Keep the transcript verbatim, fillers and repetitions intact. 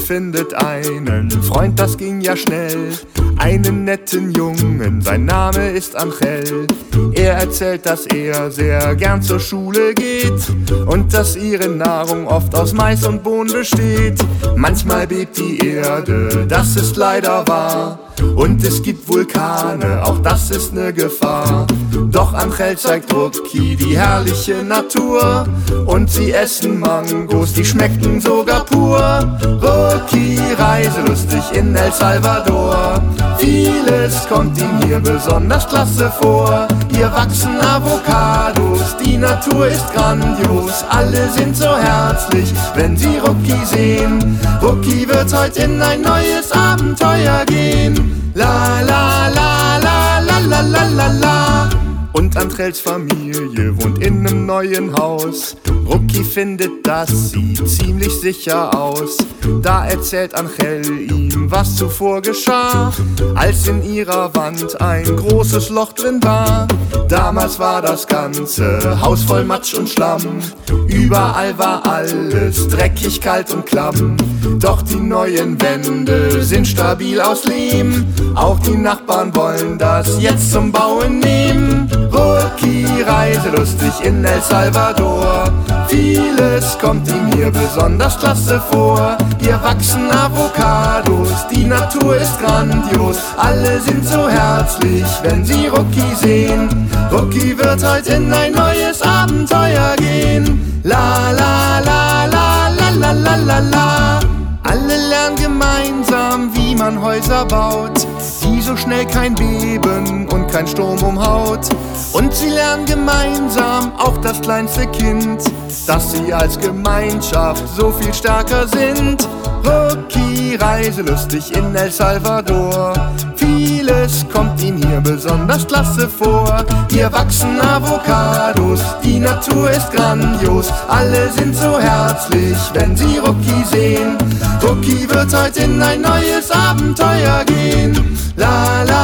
findet einen Freund, das ging ja schnell. Einen netten Jungen, sein Name ist Angel. Er erzählt, dass er sehr gern zur Schule geht und dass ihre Nahrung oft aus Mais und Bohnen besteht. Manchmal bebt die Erde, das ist leider wahr. Und es gibt Vulkane, auch das ist ne Gefahr. Doch Angel zeigt Rucki die herrliche Natur. Und sie essen Mangos, die schmecken sogar pur. Rucki reiselustig in El Salvador. Vieles kommt ihm hier besonders klasse vor. Hier wachsen Avocados, die Natur ist grandios. Alle sind so herzlich, wenn sie Rucki sehen. Rucki wird heute in ein neues Abenteuer gehen. La la la la la la la la la. Und Angels Familie wohnt in nem neuen Haus. Rucki findet, das sieht ziemlich sicher aus. Da erzählt Angel ihm, was zuvor geschah, als in ihrer Wand ein großes Loch drin war. Damals war das ganze Haus voll Matsch und Schlamm. Überall war alles dreckig, kalt und klamm. Doch die neuen Wände sind stabil aus Lehm. Auch die Nachbarn wollen das jetzt zum Bauen nehmen. Rucki reiselustig in El Salvador. Vieles kommt ihm hier besonders klasse vor. Hier wachsen Avocados, die Natur ist grandios. Alle sind so herzlich, wenn sie Rucki sehen. Rucki wird heute in ein neues Abenteuer gehen. La la la la la la la la la. Alle lernen gemeinsam, wie man Häuser baut, die so schnell kein Beben und kein Sturm umhaut. Und sie lernen gemeinsam, auch das kleinste Kind, dass sie als Gemeinschaft so viel stärker sind. Rucki reiselustig in El Salvador. Vieles kommt ihm hier besonders klasse vor. Hier wachsen Avocados, die Natur ist grandios. Alle sind so herzlich, wenn sie Rucki sehen. Rucki wird heute in ein neues Abenteuer gehen. La la